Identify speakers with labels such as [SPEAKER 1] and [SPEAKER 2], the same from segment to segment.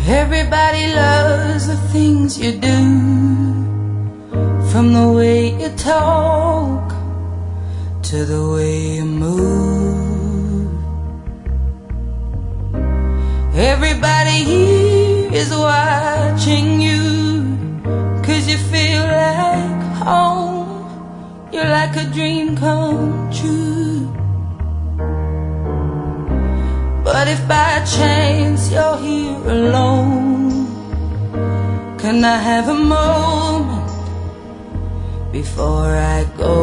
[SPEAKER 1] Everybody loves the things you do, from the way you talk to the way you move. Everybody here is watching you, 'cause you feel like home. You're like a dream come true. But if by chance you're here alone, can I have a moment before I go?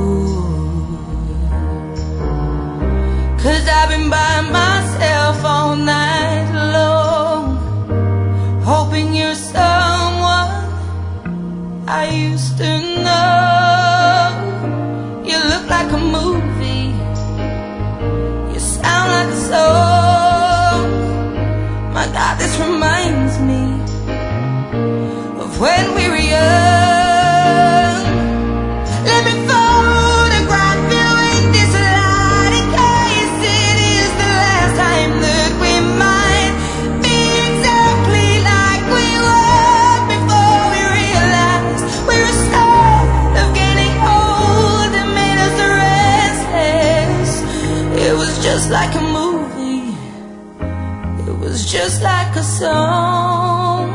[SPEAKER 1] 'Cause I've been by myself all night long, hoping you're someone I used to know. You look like a movie, you sound like a song. My God, this reminds me of when we were young. Let me photograph you in this light, in case it is the last time that we might be exactly like we were before we realized we were scared of getting old and made us restless. It was just like a movie, it was just like a song.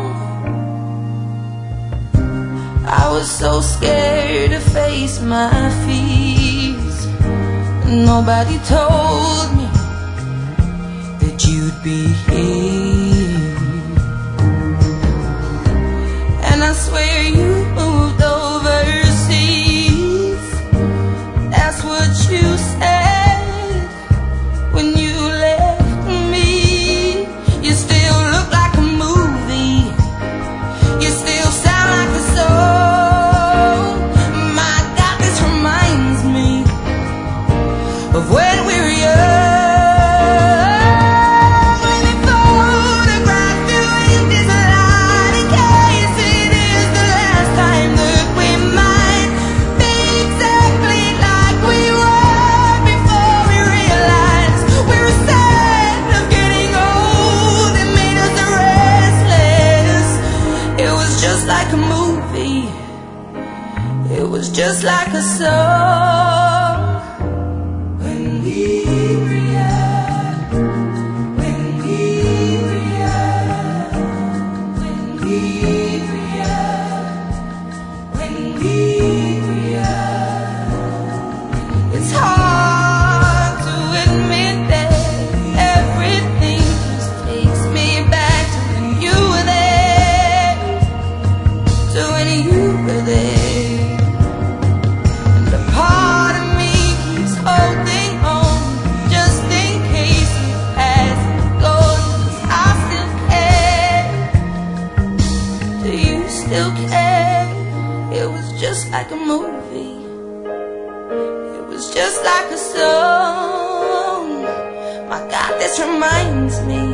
[SPEAKER 1] I was so scared to face my fears. Nobody told me that you'd be here. And I swear you moved overseas. That's what you said when you left me. You still look like a movie, you still sound like a song. My God, this reminds me of when we were young. Let me photograph you in this light, in case it is the last time that we might be exactly like we were before we realized we were sad of getting old and made us restless. It was just like a movie, it was just like a song. When we were young, when we were young, when we were young, when we were young. It's hard to admit that everything just takes me back to when you were there, to when you were there. And a part of me keeps holding on, just in case you pass and go, 'cause I still care. Do you still care? It was just like a movie, it was just like a song. My God, this reminds me